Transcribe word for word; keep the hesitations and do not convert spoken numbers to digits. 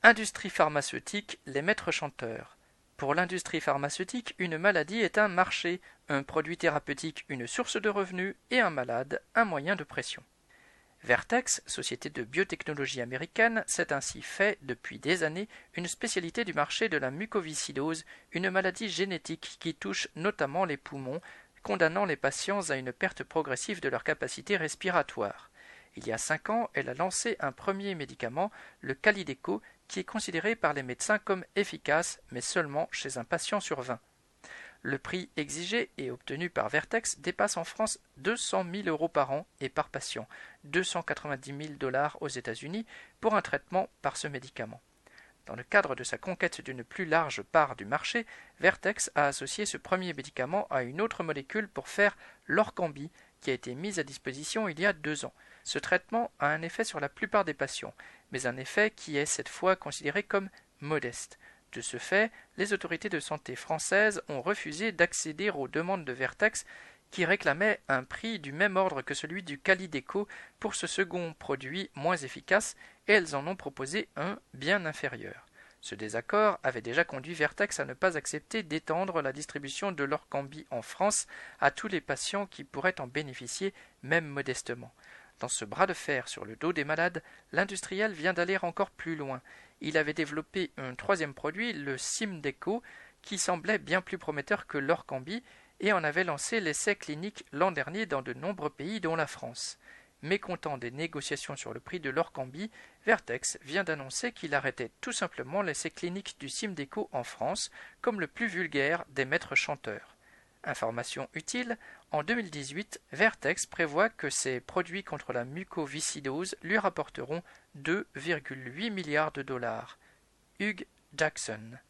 Industrie pharmaceutique, les maîtres chanteurs. Pour l'industrie pharmaceutique, une maladie est un marché, un produit thérapeutique une source de revenus et un malade un moyen de pression. Vertex, société de biotechnologie américaine, s'est ainsi fait, depuis des années, une spécialité du marché de la mucoviscidose, une maladie génétique qui touche notamment les poumons, condamnant les patients à une perte progressive de leur capacité respiratoire. Il y a cinq ans, elle a lancé un premier médicament, le Kalydeco, qui est considéré par les médecins comme efficace, mais seulement chez un patient sur vingt. Le prix exigé et obtenu par Vertex dépasse en France deux cent mille euros par an et par patient, deux cent quatre-vingt-dix mille dollars aux États-Unis pour un traitement par ce médicament. Dans le cadre de sa conquête d'une plus large part du marché, Vertex a associé ce premier médicament à une autre molécule pour faire l'Orkambi, qui a été mise à disposition il y a deux ans. Ce traitement a un effet sur la plupart des patients, mais un effet qui est cette fois considéré comme modeste. De ce fait, les autorités de santé françaises ont refusé d'accéder aux demandes de Vertex qui réclamaient un prix du même ordre que celui du Kalydeco pour ce second produit moins efficace, et elles en ont proposé un bien inférieur. Ce désaccord avait déjà conduit Vertex à ne pas accepter d'étendre la distribution de l'Orkambi en France à tous les patients qui pourraient en bénéficier, même modestement. Dans ce bras de fer sur le dos des malades, l'industriel vient d'aller encore plus loin. Il avait développé un troisième produit, le Symdeko, qui semblait bien plus prometteur que l'Orkambi, et en avait lancé l'essai clinique l'an dernier dans de nombreux pays, dont la France. Mécontent des négociations sur le prix de l'Orkambi, Vertex vient d'annoncer qu'il arrêtait tout simplement l'essai clinique du Symdeko en France, comme le plus vulgaire des maîtres chanteurs. Information utile, en deux mille dix-huit, Vertex prévoit que ses produits contre la mucoviscidose lui rapporteront deux virgule huit milliards de dollars. Hugh Jackson.